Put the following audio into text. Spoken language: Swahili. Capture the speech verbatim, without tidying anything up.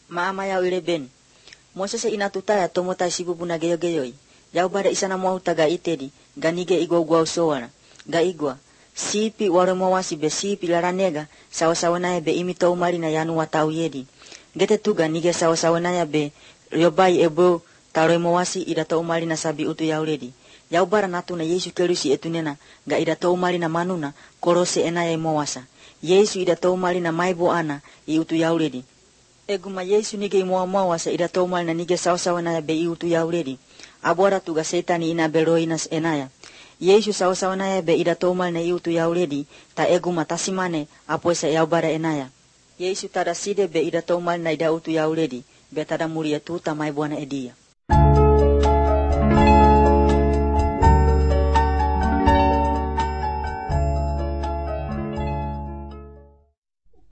Maama ya ule ben. Moses ina tutaya tomota sibubu na geyo geyoi. Yau bada isana mau taga itedi. Ganige igwa ugwa usowana. Ga igwa. Sipi waremo wasi be sipi laranega. Sawa-sawa nae be imito umari na yanu watau yedi. Gete tuga nige sawa-sawa nae be riobai ebo taremo wasi idato umari na sabi utu ya uledi. Yau bara natu na Yesu kelusi etunena. Ga idato umari na manuna. Korose enaya imowasa. Yesu idato umari na maibo ana. I utu ya uledi. Eguma Yesu nige imoa mawasa idato umari na nige sawa-sawa nae be i utu ya uledi. Abora tuga setani ina beroinas enaya. Yesu sawa-sawa nae be idato umari na i utu ya uledi. Ta eguma tasimane apoesa yau bara enaya. Yesu tada side be idato umari na ida utu ya uledi. Be tada mulia tu ta maibo ana edia.